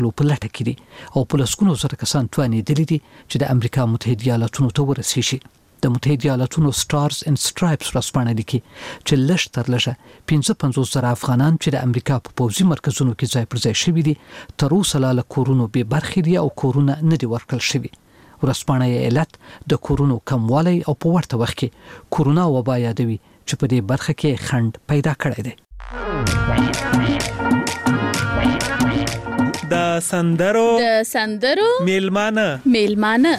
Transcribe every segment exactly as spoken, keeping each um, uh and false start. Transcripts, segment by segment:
په لټه کې دي او په لسګونو زره کسان توانېدلي دي چې د امریکا متحده ایالاتونو ته ورسیږي. د متحده ایالاتونو سټارز اینډ سټرایپس ورځپاڼه لیکي چې لږ تر لږه پنځه پنځوس زره افغانان چې د امریکا په پوځي مرکزونو کې ځای پر ځای شوي دي تر اوسه لا له کورونو بې برخې دي او کورونه نه دي ورکړل شوي. ورځپاڼه یې علت د کورونو کموالی او په ورته وخت کې کورونا وبا یادوي چې په دې برخه کې خنډ پیدا کړی دی. د سندرو د سندرو میلمانه میلمانه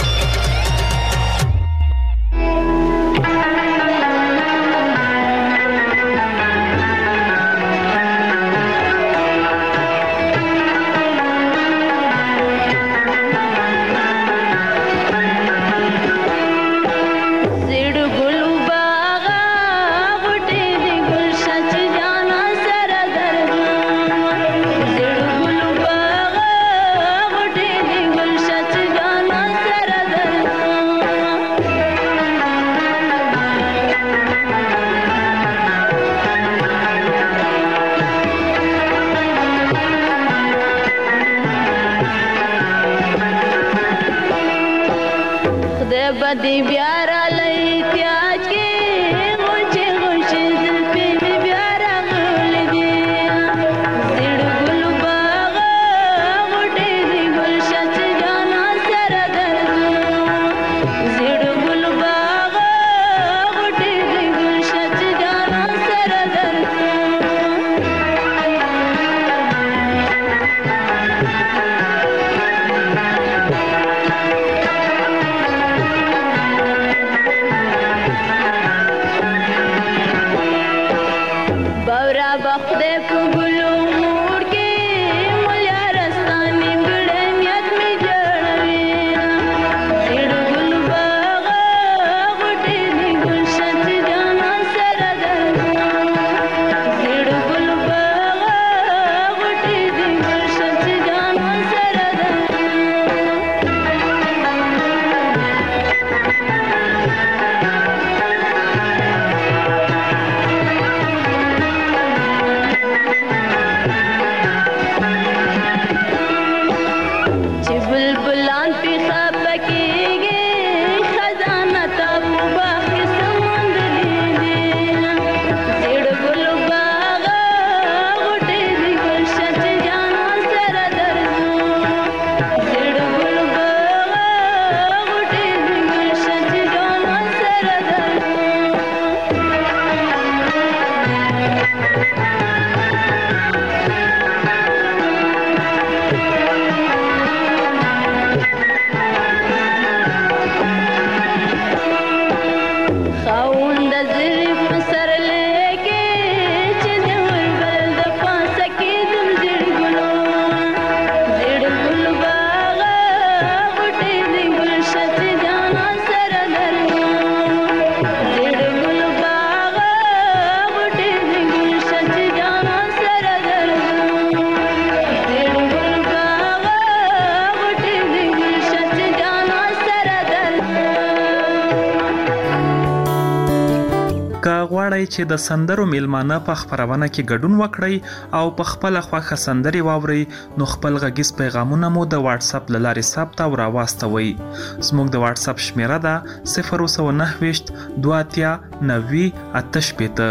بدی بیارا لئی تیاج کے غوچے غوچے زلفے میں بیارا غول دیا زیڑ گل باغ غوٹے دی گل شچ جانا سر درد زیڑ گل باغ غوٹے دی گل شچ جانا سر درد غواړئ چې د سندرو میلمانه په خپرونه کې ګډون وکړئ او په خپل خوښه سندري واورئ نو خپل غږیز پیغامونه مو د واتس اپ له لارې ثبت او راواستوئ. زموږ د واتس اپ شمیره ده صفر سوه نهه ویشت دوه اتیا نوي اته شپېته.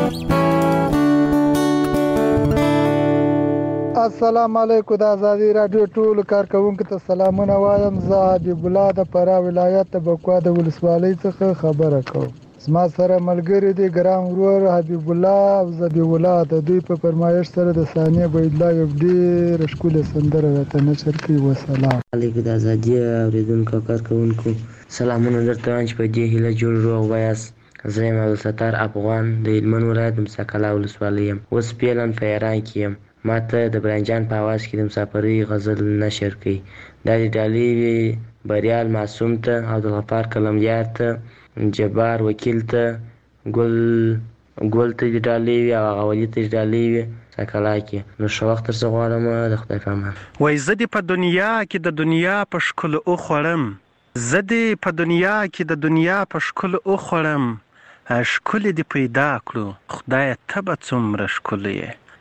السلام علیکم. د ازادي رادیو ټول کارکونکو ته سلامونه وایم. زه حبیب الله د فراه ولایت د بکوا د ولسوالۍ څخه خبره کوم. زما سره ملګری دی ګرام ورور حبیب الله او ذبیح الله. د دوی په فرمایش سره د ثانیه بيدلا یو ډېر ښکلی سندره راته نشر کوي. وسلام علیکم. د ازادي اوریدونکو کارکونکو سلامونه درته وایم چې په دې هیله جوړ روغ وایاست. زه یم عبدالستار افغان د هلمند ولایت د مساکلا ولسوالۍ یم. اوس پیلن په ایران کې یم. ما ته د برنجان په اواز کې د مسافرۍ غزل نشر کوي. دا د ډالۍ بریال معصوم ته، عبدالغفار قلمدیار ته، جبار وکیل ته، ګل ګل ته دې ډالۍ وي او هغه ولي ته دې ډالۍ وي ساکلا کې. نو ښه وخت درڅه غواړم. د خدای په امان. وایي زه دې په دنیا کې د دنیا په ښکلو وخوړم، زه دې په دنیا کې د دنیا په ښکلو وخوړم، ښکلې دې پیدا کړو خدایه ته به څومره ښکلې یې.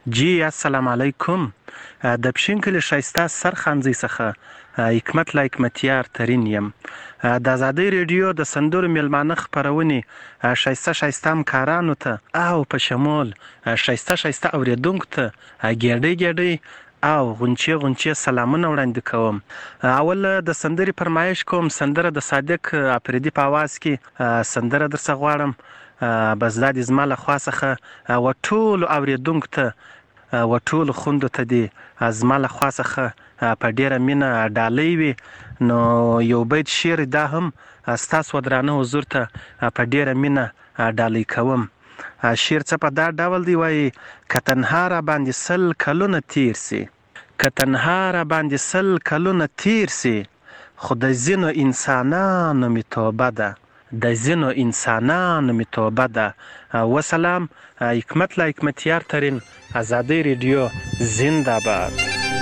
جی السلام علیکم. د پښین کلي ښایسته سرخانځۍ څخه حکمت لا حکمتیار ترین یم. د ازادۍ ریډیو د سندرو میلمانه خپرونې ښایسته ښایسته همکارانو ته او په شمول ښایسته ښایسته اورېدونکو ته ګېډۍ ګېډۍ او غونچې غونچې سلامونه وړاندې کوم. اول د سندرې فرمایش کوم. سندره د صادق افریدي په اواز کې سندره درڅه غواړم. بس دا د زما له خوا څخه و ټولو اورېدونکو ته و ټولو خوندو ته دې زما له خوا څخه په ډېره مینه ډالۍ وي. نو یو بیت شعر دا هم ستاسو درانه حضور ته په ډېره مینه ډالۍ کوم. شعر څه په دا ډول دی، وایي که تنها را باندې سل کلونه تیر سي، که تنها را باندې سل کلونه تیر سي، خو د ځینو انسانانو مې توبه ده، د ځینو انسانانو مې توبه ده. وسلام. حکمت لا حکمتیار ترین ازادۍ ریډیو زنده باد.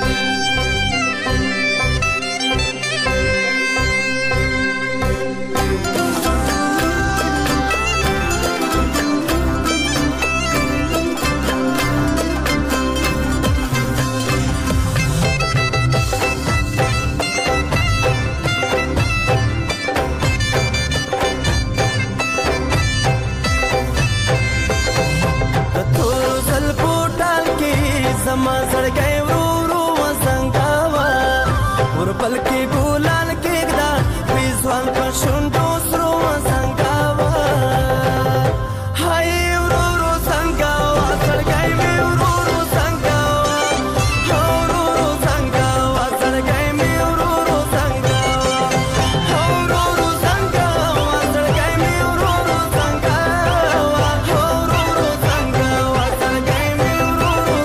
زما زړګی ورو ورو وزنګاوه، ورپل کې ګلان کېږده، وي ځوان په شونډو سرو وزنګاوه. هی ورو ورو زنګاوه، زړګی مې ورو ورو زنګاوه، ورو ورو زنګاوه، زړګی مې ورو ورو زنګاوه، ورو ورو زنګاوه، زړګی مې ورو ورو زنګاوه، ورو ورو زنګاوه، زړګی مې ورو ورو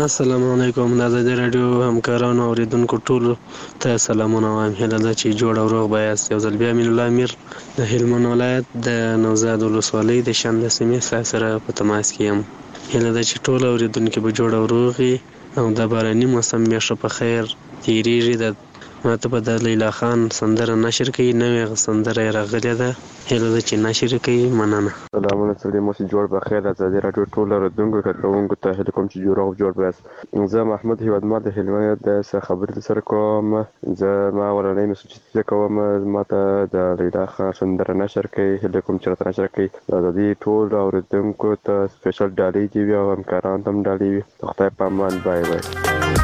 السلام علیکم. د ازادي راډیو همکارانو اوریدونکو ټولو ته سلامونه وایم. هیله ده چې جوړ او روغ به یاست. یو ځل بیا امین الله امیر د هلمند ولایت د نوزاد ولسوالۍ د شانده سیمې څخه سره په تماس کې یم. هیله ده چې ټول اوریدونکي به جوړ او روغ وي او د باراني موسم بیا ښه په خیر تېرېږي. د ماته به د لیلا خان سندره نشر کوي، نوې سندره یې راغلې ده. هیله ده چې نشر کوي. مننه. سلامونه سړي مو چې جوړ په خیر. ازادي راډیو ټول اوریدونکو کارکوونکو ته هیله کوم چې جوړ او جوړ به یاست. زه محمود هیوادمل د هلمند د څه خبرې سره کوم. زه ما ورنۍ مسوچ چې کوم ماته د لیلا خان سندره نشر کوي. هیله کوم چې راته نشر کوي. ازادي ټول اوریدونکو ته سپیشل ډالۍ دی او همکاران ته هم ډالۍ وي. خدای په امان. بای بای.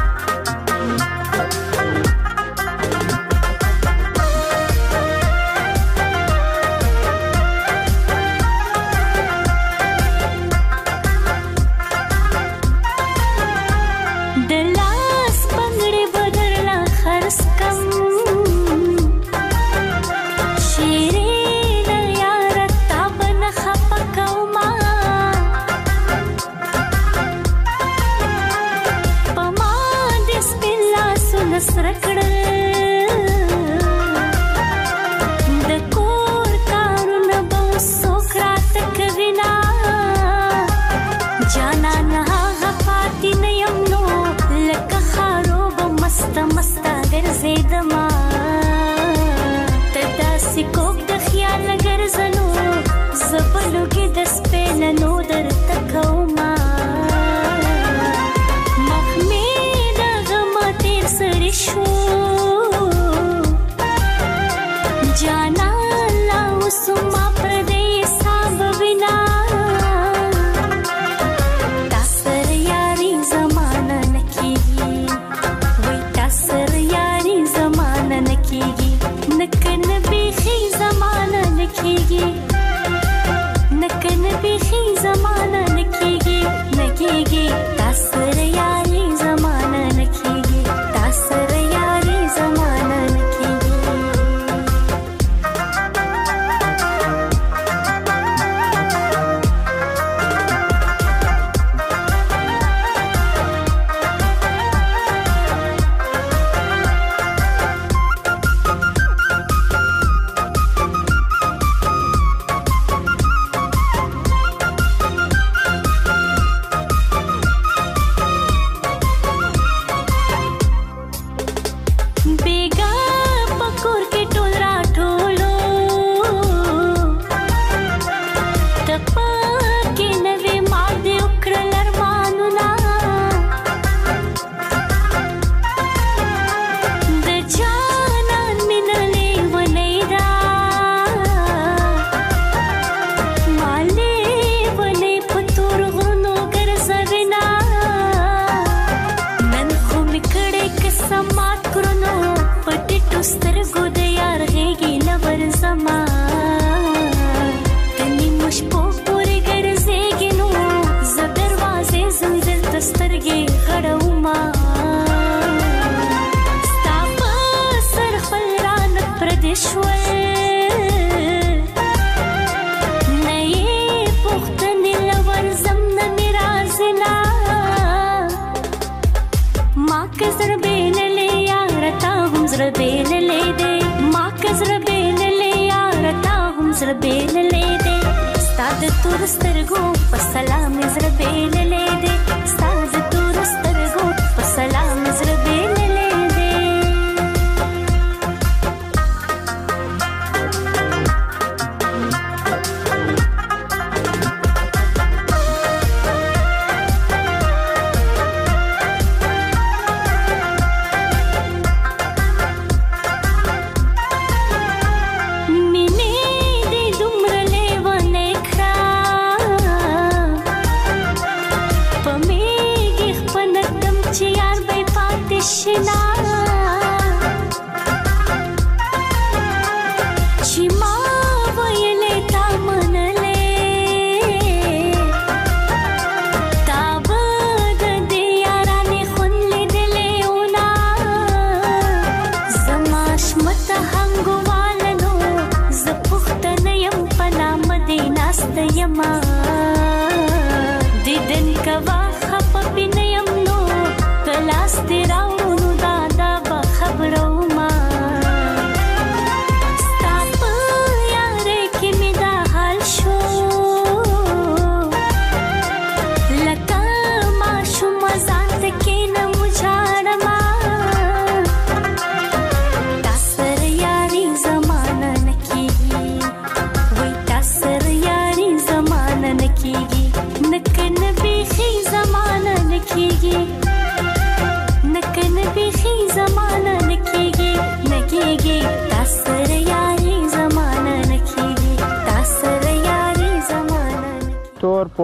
یما دیدن کوا خپ پینیم نو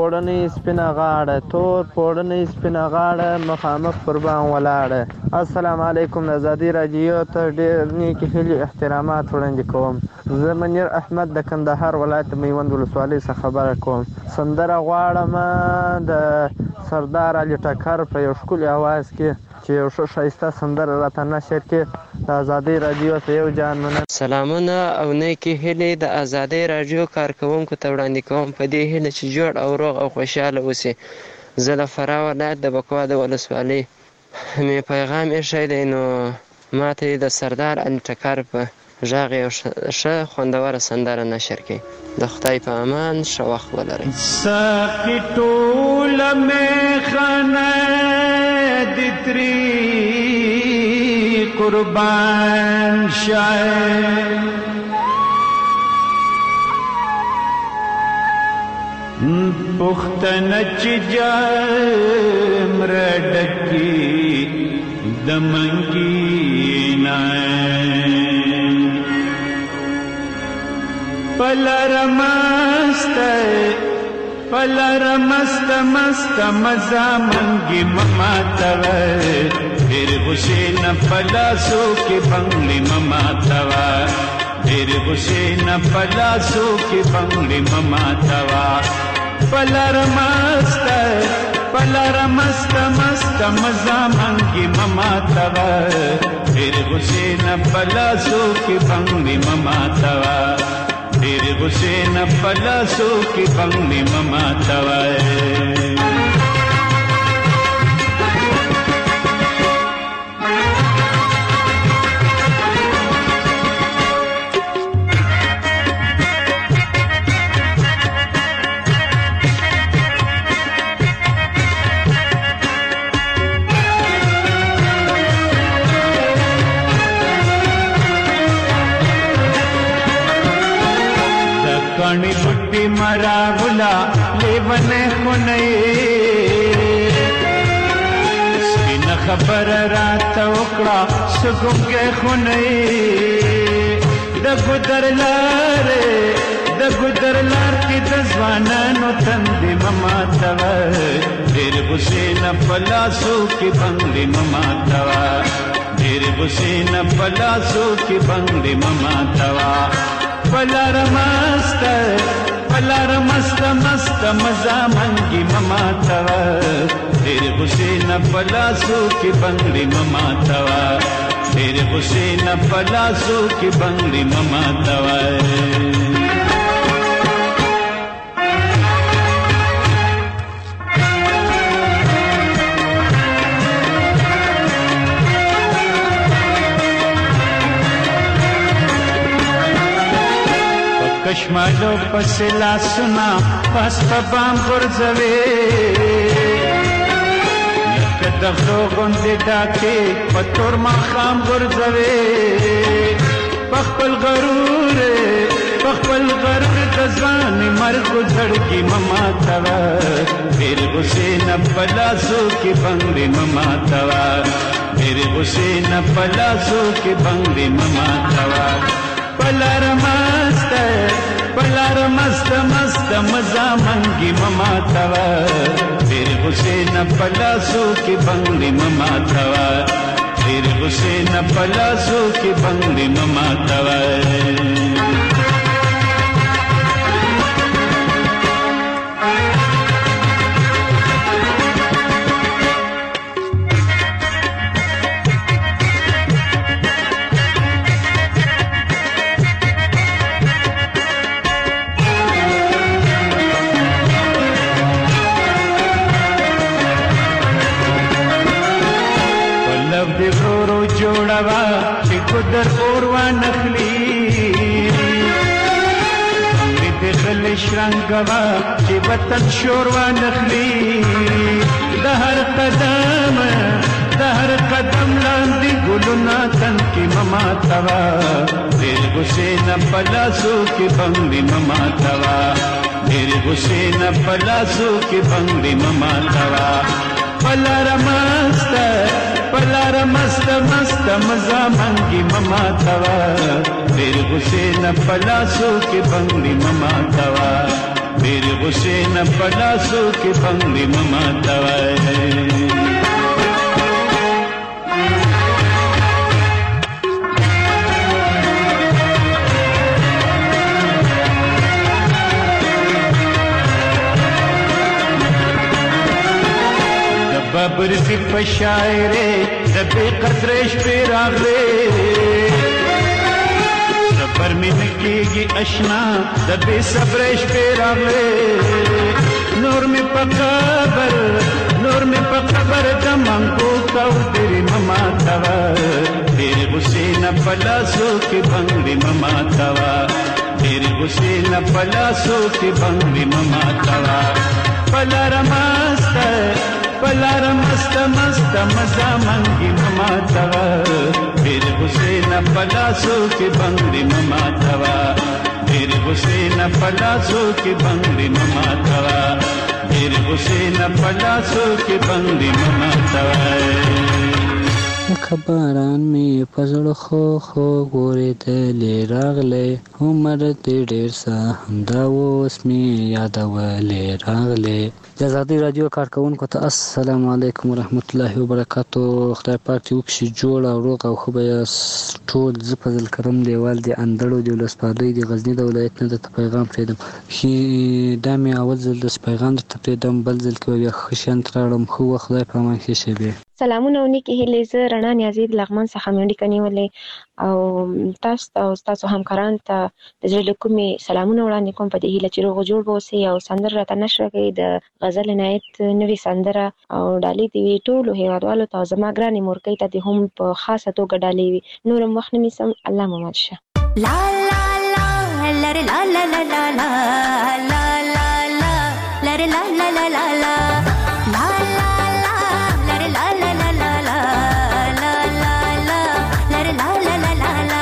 پوړنی سپینه غاړه تور پوړنی سپینه غاړه مخامخ پر بام ولاړه. السلام علیکم. د ازادي راډیو ته ډېر نیکې هیلې احترامات وړاندې کوم. زه منیر احمد د کندهار ولایت میوند ولسوالۍ څخه خبره کوم. سندره غواړم د سردار علي ټکر په یو ښکلي اواز کې چې یو ښه ښایسته سندره راته نشر کړي. د ازادۍ راډیو ته یو جان مننه. سلامونه او نیکې هیلې د ازادۍ راډیو کارکوونکو ته وړاندې کوم په دې هیله چې جوړ او روغ او خوشحاله اوسي. زه له فراه ولایت د بکوا د ولسوالۍ مې پیغام ایښی دی، نو ما ته یې د سردار علي ټکر په غږ یو ښه خوندوره سندره نشر کړي. د خدای په امان ښه وخت ولرئ. ساقي ټوله میخانه د ترې قربان شای، پختنه چې جام را ډکي د منګي پلر مست پلر مست مست مزا منگی مما توا پھر حسین پلاسو کی بنگلی مما توا پھر حسین پلاسو کی بنگلی مما توا پلر مست پلر مست مست مزا منگی مما توا پھر حسین پلاسو کی بنگلی مما توا پھر حسین پلاسو کی بنگلی مما توائے. کانی بٹی مرا بلا لیون خونئی سپین خبر رات اکڑا سگنگے خونئی دگو در لارے دگو در لار کی دزوانانو تندی مما توا دیر حسین پلاسو کی بنگلی مما توا دیر حسین پلاسو کی بنگلی مما توا پلار مست پلار مست مست مزا منگی مما توا دیر حسین پلاسو کی بنگلی مما توا دیر حسین پلاسو کی بنگلی مما توا. کشمالو پس لاسنا پس پبام غرزوی لکه دغلو غندی ڈاکی پتور مخام غرزوی پخپل غرور پخپل غرور دزوانی مرگو زڑکی مما توا پھر حسین پلاسو کی بنگلی مما توا پھر حسین پلاسو کی بنگلی مما توا پلار مست پلار مست مست مزا منگی مما توا پھر حسین پلاسو کی بنگلی مما توا پھر حسین پلاسو کی بنگلی مما توا. جوڑوا چی قدر اوروان نخلی بنگلی دخل شرنگوا چی وطن شوروان نخلی دہر قدم دہر قدم لاندی گلونا تن کی مما توا دیر حسین پلاسو کی بنگلی مما توا دیر حسین پلاسو کی بنگلی مما توا پلار مست پلار مست مست مزا منگی مما توا دیر حسین پلاسو کی بنگلی مما توا ډېر غصې نه په لاسو کې بنګړې مه ماتوئ. ببرزی په شاعرې د بې قدرې شپې راغلې صبر مې نه کېږي اشنا د بې صبرې شپې راغلې نور مې په قبر نور مې په قبر د منګو کوترې مه ماتوه ډېرې غصې نه په لاسو کې بنګړې مه ماتوه ډېرې غصې نه په لاسو کې بنګړې مه ماتوه په لاره مسته پلار مست مست مزا منگی مماتوا پھر حسین پلاسو کی بنگڑی مماتوا پھر حسین پلاسو کی بنگڑی مماتوا پھر حسین پلاسو کی بنگڑی مماتوا. لکه باران مې په زړه خو خو ورېدلې راغلی عمر دې ډېر څه همدا اوس مې یادولې راغلی. د ازادۍ راډیو کارکوونکو ته السلام علیکم ورحمت الله وبرکاتو. خدای پاک دې وکړي جوړ او روغ او ښه به یاست ټول. زه فضل کرم دیوال د اندړو د ولسوالۍ د غزني د ولایت نه درته پیغام پرېږدم. دا مې اول ځل داسې پیغام درته پرېږدم، بل ځل کې به بیا ښه شیان راوړم. ښه وخت، خدای په امان کې شیبې. سلامونه او نیکې هیلې. زه رڼا نیازي د لغمان څخه مې اړیکه نیولې او تاسو ته او ستاسو همکارانو ته د زړه له کومې سلامونه وړاندې کوم په دې هیله چې روغ جوړ به اوسئ او سندره راته نشره کړئ. د غزل عنایت نوې سندره او ډالۍ دې وي ټولو هېوادوالو ته او زما ګرانې مورکۍ ته دې هم په خاصه توګه ډالۍ وي. نور هم وخت نه نیسم، الله مو مات شه. لا لا لا لره لا لا لا لا لا لا لا لا لره لا لا لا لا لا لا لا لره لا لا لا لا لا لا لا لا لره لا لا لا لا لا.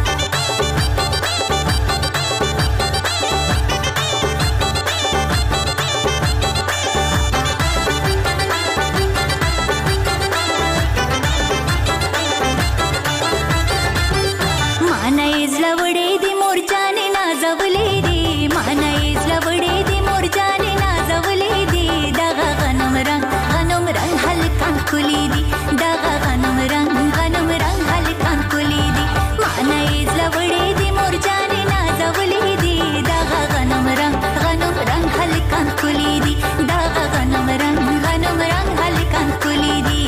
माना इजला वडे दी मोरजाने नाजवले दी माना इजला वडे दी मोरजाने नाजवले दी दगा गनम रंग गनम रंग हलकान कुली दी दगा गनम रंग गनम रंग हलकान कुली दी माना इजला वडे दी मोरजाने नाजवले दी दगा गनम रंग गनम रंग हलकान कुली दी दगा गनम रंग गनम रंग हलकान कुली दी.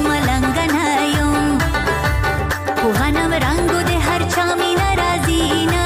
غنم رنگو ده هر چامی نرازینا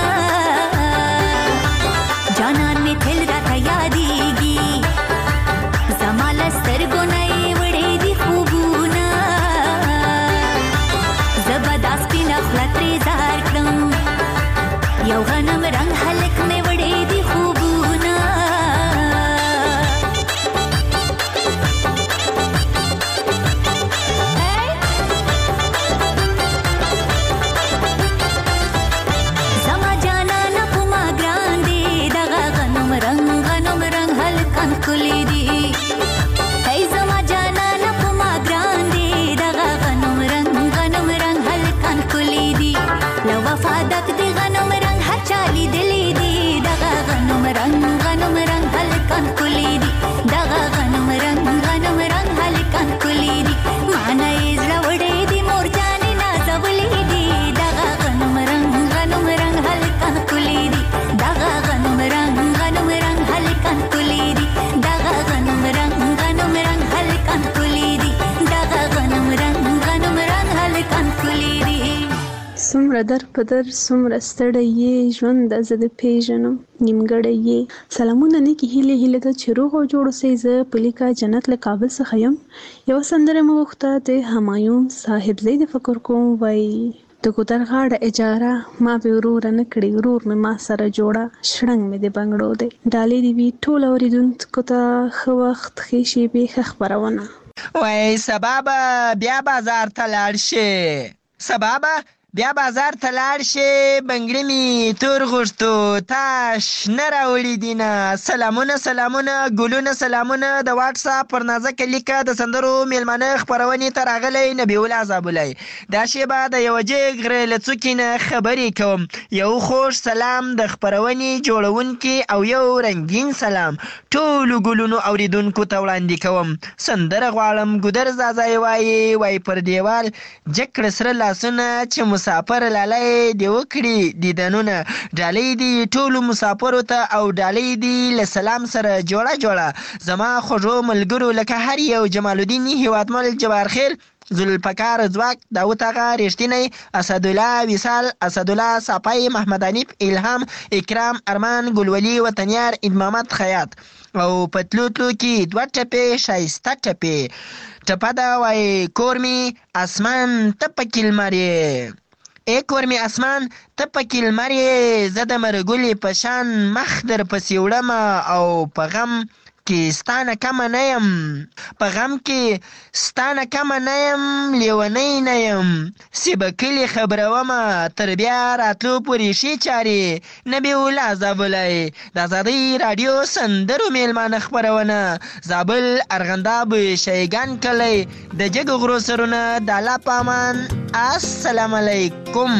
څومره در په در څومره ستړی یې ژونده زه دې پیژنم نیمګړی یې سلامونه نیکې هیلې هیله ده چې روغ او جوړ اوسئ. زه په لیکه جنت له کابل څخه یم. یوه سندره مې غوښته د همایون صاحبزی د فکر کوم وایي د ګودر غاړه اجاره ما به وروره نه کړې ورور مې ما سره جوړه شړنګ مې د بنګړو دی. ډالۍ دې وي ټول اورېدونکو ته ښه وخت ښې شېبې ښه خپرونه. وای سبا به بیا بازار ته لاړ شې سبا به بیا بازار ته لاړ شې بنګړي مې تور غوښتو تاش نه راوړي دینه. سلامونه سلامونه ګلونه سلامونه د واټساپ پر نازکه لیکه د سندرو میلمانه خپرونې ته راغلی نبي الله زابلی. دا شیبه د یوه جګ غره له څوکې نه خبرې کوم. یو خوږ سلام د خپرونې جوړونکي او یو رنګین سلام ټولو ګلونو اوریدونکو ته وړاندې کوم. سندره غواړم ګودر زازای وایي وای پر دیوال جګ کړه سره لاسونه چې مسافر لالی دی وکړي دیدنونه. ډالۍ دي ټولو مسافرو ته او ډالۍ دي له سلام سره جوړه جوړه. زما خوږو ملګرو لکه هر یو جمال الدین هیوادمل جبار خیل ذوالفقار ځواک داود اغا رښتینی اسدالله وصال اسدالله صافی محمد حنیف الهام اکرام ارمان ګلولي وطنیار عید محمد خیاط او پتلو تلو کې دوه ټپې ښایسته ټپې ټپه ده وایي کور مې اسمان ته پکې لمر یې ای کور مې اسمان ته پکې لمر یې زه د مرګلې په شان مخ در پسې وړمه او په غم کې ستانه کمه نه یم په غم کې ستانه کمه نه یم لیونی نه یم سی به کلي خبرومه تر بیا راتلو پورې ښې چارې نبي الله زابلی. د ازادۍ راډیو سندرو میلمانه خپرونه زابل ارغنداب شیګان کلی د جګو غرو سرونه د الله په امان. السلام علیکم.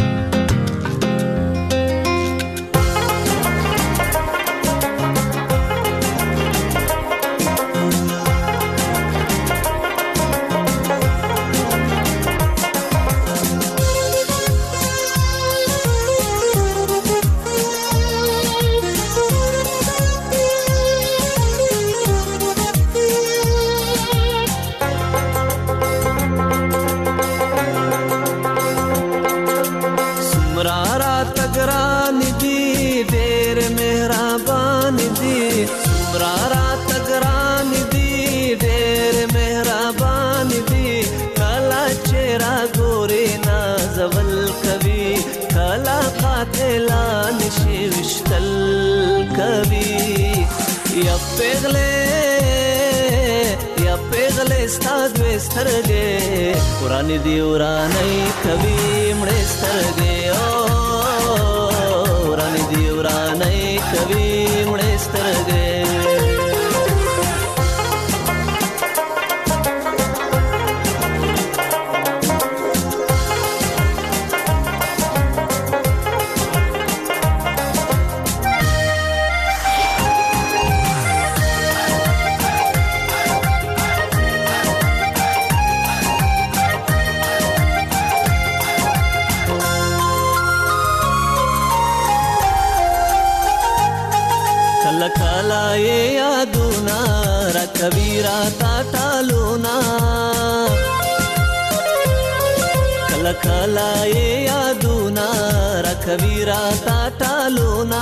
سترګې ورانې دي ورانې کوي مړې سترګې او ورانې دي ورانې کوي مړې سترګې. کبیرا تا ټالونا کله کله یادونا را کبیرا تا ټالونا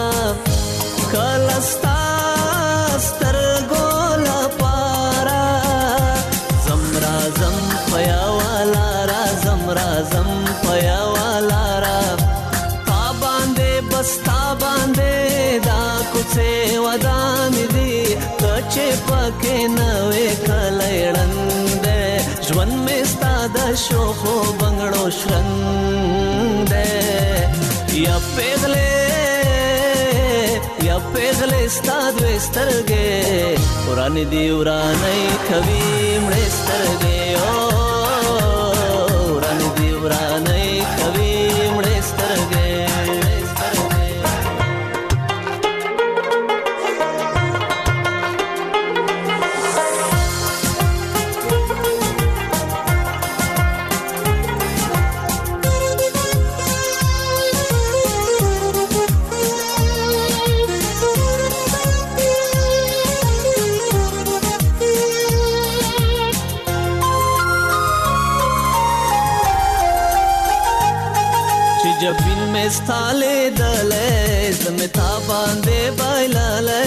کله ستا سترګو لپاره زمرا زم پیا والا را زمرا زم پیا والا را تا باندې بس تا باندې دا کوڅه ودان دي چې پکې نوې کلېړند ژوند مې ستا د شوخو بنګړو شرنګ دی یا پیغلې یا پیغلې ستا دوې سترګې ورانې دي ورانې کوي مړې سترګې او ورانې دي ورانې کوي مړې سترګې. ستاله دله زمه تا باندې بایلاله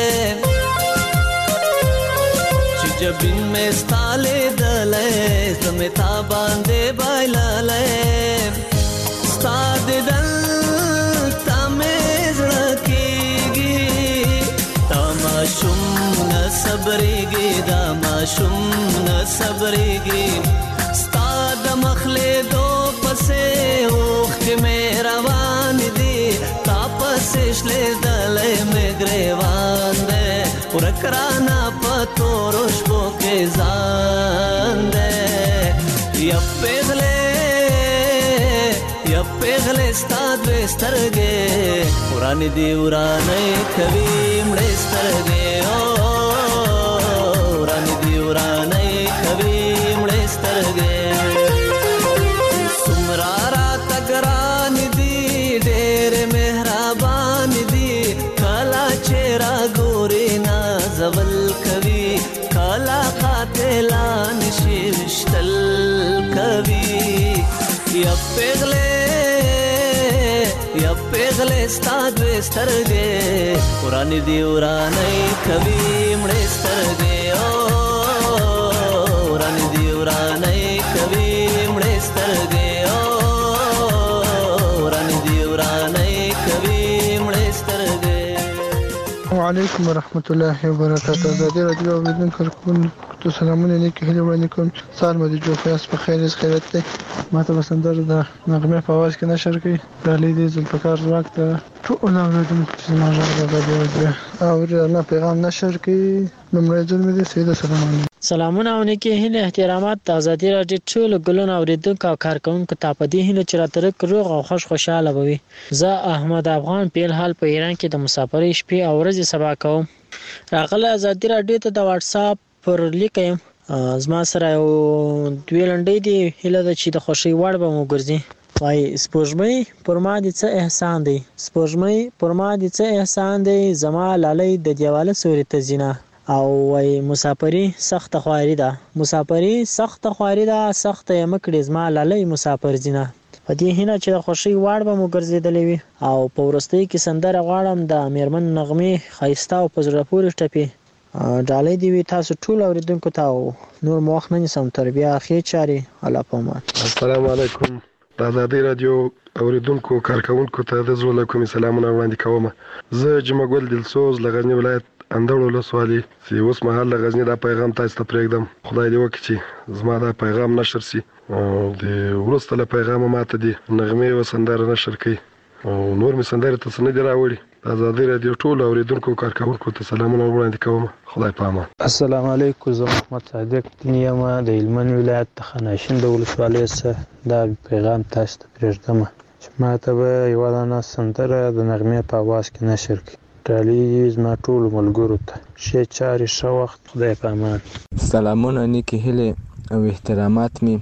چې جبین مې ستاله دله زمه تا باندې بایلاله ستاد دل تمه زړه کېږي تما شوم نه صبرېږي دا ما شوم نه صبرېږي ستاد مخله دو پسې اوخ کې مې روان دي تا پسې شلې دلې مې ګریوان دې ورکرانا پتو روشبو کې ځان دې یا پېغلې یا پېغلې ستاد وسترګې ورانې دی ورانې کوي مړې سترګې او ورانې دی ورانې کوي مړې سترګې سمرارا تګران دي ډېر مهربان دي کلا چیرې ګوري نازول کوي کلا قاتلان شي وشتل کوي یا پېغلې یا پېغلې ستاد وسترګې ورانې دی ورانې کوي مړې سترګې او ورانې دی ورانې کوي مړې سترګې او ورانې دی ورانې کوي مړې سترګې. السلام علیکم ورحمۃ اللہ وبرکاتہ. ازادي راډیو اوریدونکو ته سلامونه نیکې هیلې وړاندې کوم. سهار مو د جوفیاس په خیر خیرت دی. ما ته به سندره د نغمې په اواز کې نشر کوي ډالۍ دی ذوالفقار ځواک ته ټول اوریدونکو چې زما غږ د ازادي راډیو اوري الله پیغام نشر کوي. لومړی ځل مې دی سیده سلام علیکم. سلامونه او نیکې هیلې احترامات د ازادي راډیو ټولو ګلونو اوریدونکو او کارکونکو ته په دې هیله چې راتلک روغ او خوش خوشاله به وي. زه احمد افغان په حال په ایران کې د مسافرۍ شپې او ورځې سبا کوم. راغله ازادي راډیو ته د واتس اپ پر لیکم زما سره یو دوی لنډۍ دی هیله ده چې د خوښۍ وړ به مو ګرځي. وایي سپوږمۍ پر ما دې څه احسان دی سپوږمۍ پر ما دې څه احسان دی زما لالۍ د دیواله سوري ته ځینه او وایي مسافري سخته خواري ده مسافري سخته خواري ده سخته یې مکړې زما لالۍ مسافر ځینه. په دې هیله چې د خوښۍ وړ به مو ګرځېدلی وي او په وروستۍ کې سندره غواړم د میرمن نغمې ښایسته او په زړه پورې ټپې ډالۍ دې وي تاسو ټول اوریدونکو ته او نور مو وخت نه نیسم تر بیا ښې چارې الله په امان. السلام علیکم. د ازادي راډیو اوریدونکو کارکونکو ته د زړه له کومې سلامونه وړاندې کوم. زه جمعه ګل دلسوز له غزني ولایت اندړ ولسوالي چې اوس مهال له غزني دا پیغام تاسو ته پرېږدم. خدای دې وکړي چې زما دا پیغام نشر شي او د وروسته له پیغامه ماته دې نغمې و سندره نشر کړي او نور مې سندرې ته څه نه دي راوړي. د ازادي راډیو ټولو اوریدونکو کارکونکو ته سلامونه وړاندې کوم. خدای په امان. السلام علیکم. زه محمد صادق یم د هلمند ولایت د خاناشین د ولسوالۍ څخه دا پیغام تاسو ته پرېږدم چې ماته به یوه دانه سندره د نغمې په اواز کې نشر کړي. ډالۍ زما ټولو ملګرو ته ښې چارې ښه وخت. خدای په امان. سلامونه نیکې هیلې او احترامات مې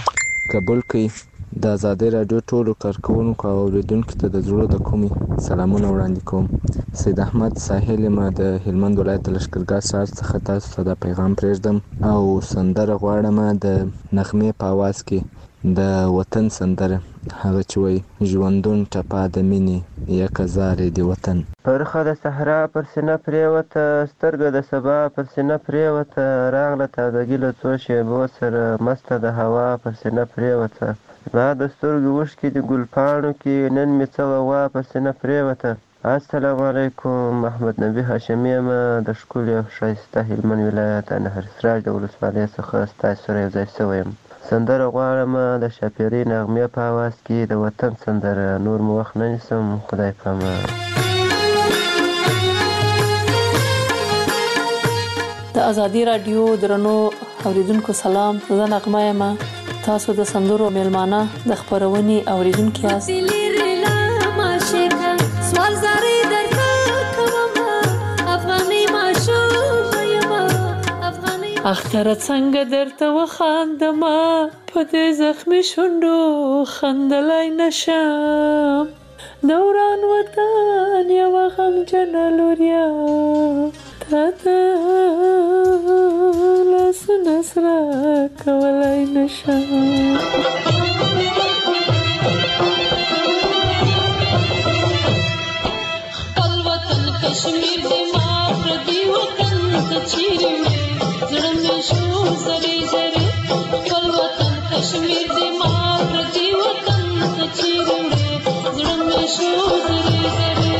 قبول کړئ. د ازادي راډیو ټولو کارکونکو او اوریدونکو ته د زړه د کومې سلامونه وړاندې کوم. سید احمد ساحل یم د هلمند ولایت د لښکرګاه ښار څخه تاسو ته دا پیغام پرېږدم او سندره غواړم د نغمې په اواز کې د وطن سندره هغه چې وایي ژوندون ټپه د مینې یکه زارې د وطن. پرخه د صحرا پر سینه پرېوته سترګه د سبا پر سینه پرېوته راغله تازګي له څو شېبو سره مسته د هوا پر سینه پرېوته ما د سترګو اوښکې د ګلپاڼو کې نن مې څه غوا پر سینه پرېوته. السلام علیکم. محمد نبي هاشمي یم د ښکلي او ښایسته هلمند ولایت د نهرسراج د ولسوالۍ څخه ستاسو سره یو ځای شوی یم. سندره غواړم د شاپیرۍ نغمې په اواز کې د وطن سندره. نور مو وخت نه نیسم. خدای په امان. د ازادي راډیو درنو اوریدونکو سلام. زه نغمه یم. تاسو د سندرو میلمانه د خپرونې اوریدونکي یاست. سوال زاری درته کوم افغاني ماشوم یم افغاني اختر څنګه درته وخاندم په دې زخمي شونډو خندلای نشم دوران وطن یو غمجن لوریا تا لاس نسرا کولای نشم چیرې وړې زړه مې شو زرې زرې خپل وطن کشمیر دې ما پردي وطن ته چیرې وړې زړه مې شو زرې زرې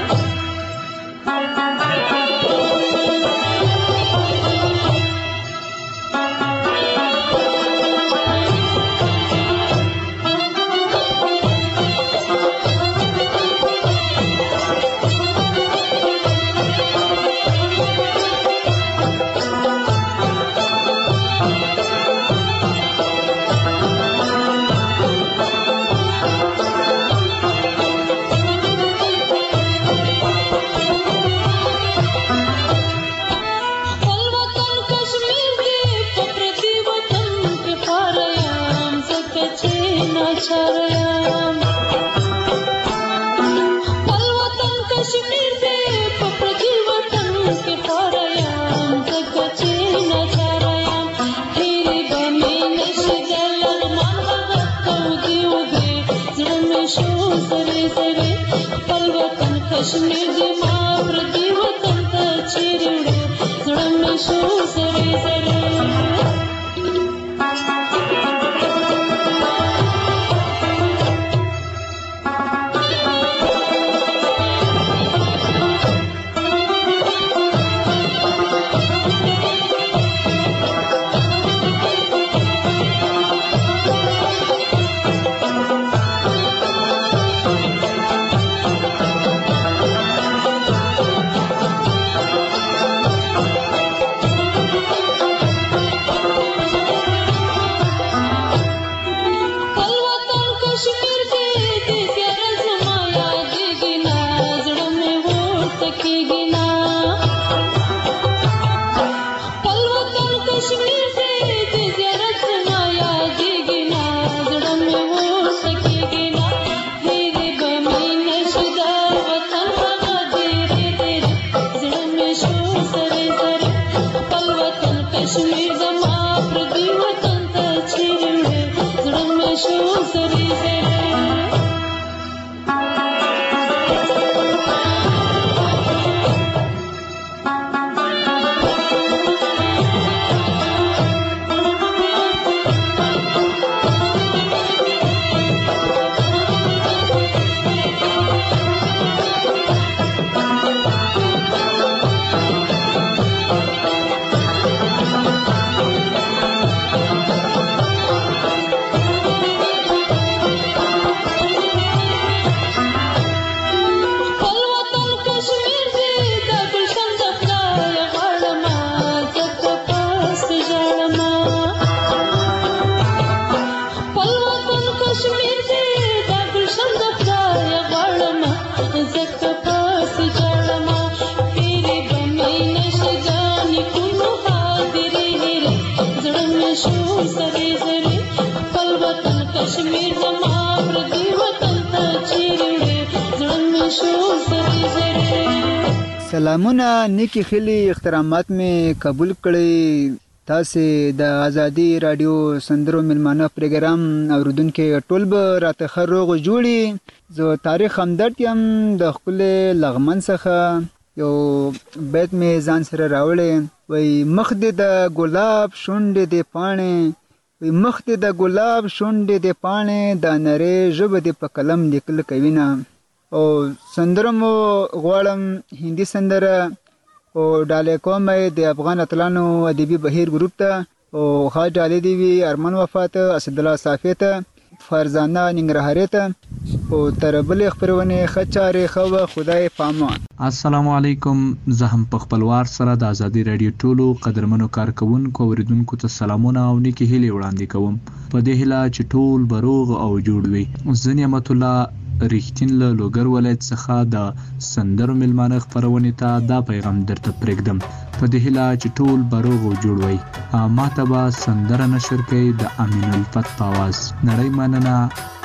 کشمیر دې ما پردي وطن ته چیرې وړې زړه مې شو زرې زرې سلامونه نیکی خیلی احترامات می قبول کړئ. تاسو د ازادي رادیو سندرو ملمانه پروګرام اوریدونکو ټول به راته خروغ جوړي. زه تاریخ همدرد یم د خپل لغمن څخه یو بیت می ځان سره راوړی. وای مخ دې د ګلاب شونډې دې پاڼې وای مخ دې د ګلاب شونډې دې پاڼې د نری ژبه دې په قلم لیکل کوي نه. او سندره مو غواړم هندي سندره او ډالې کوم د افغان اتلانو ادبي بهیر ګروپ ته او خاص ډالې دی وی ارمن وفات اسد الله صافی ته فرزانه ننګرهاري ته او تر بلې خبرونه خچارې خو خدای پامان. السلام علیکم. زه هم په خپلوار سره د ازادي رادیو ټولو قدرمنو کارکونکو اوریدونکو ته سلامونه او نیکی هیلې وړاندې کوم په دې هیله چې ټول بروغ او جوړ وي. زه نعمت الله ریښتین له لوګر ولایت څخه د سندرو ملمانه خپرونې ته دا پیغام درته پرېږدم په دې هیله چې ټول بروغ او جوړ وي. ما ته به سندره نشر کوي د امین الفت په اواز. نړۍ مننه.